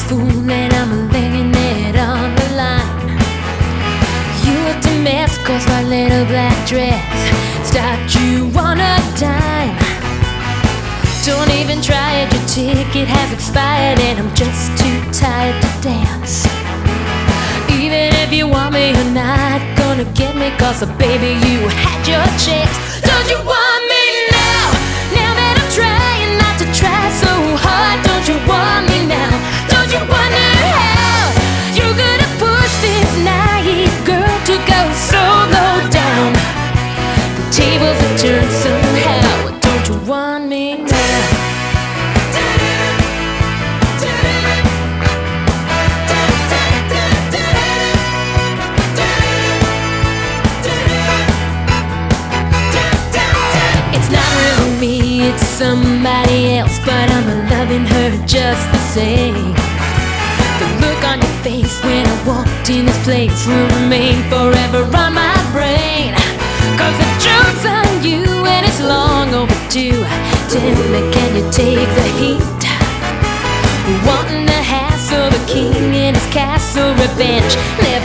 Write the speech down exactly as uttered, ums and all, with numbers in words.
fool and I'm laying it on the line. You looked a mess cause my little black dress stopped you on a dime. Don't even try it, your ticket has expired and I'm just too tired to dance. Even if you want me, you're not gonna get me, cause uh, baby, you had your chance. Don't you want me now? Now that I'm trying not to try so hard. Don't you want me now? Don't you wonder how you're gonna push this naive girl to go so low down? The tables have turned somehow. Don't you want me now? It's somebody else, but I'm loving her just the same. The look on your face when I walked in this place will remain forever on my brain. Cause the joke's on you and it's long overdue. Tell me, can you take the heat? Wanting to hassle the king in his castle revenge.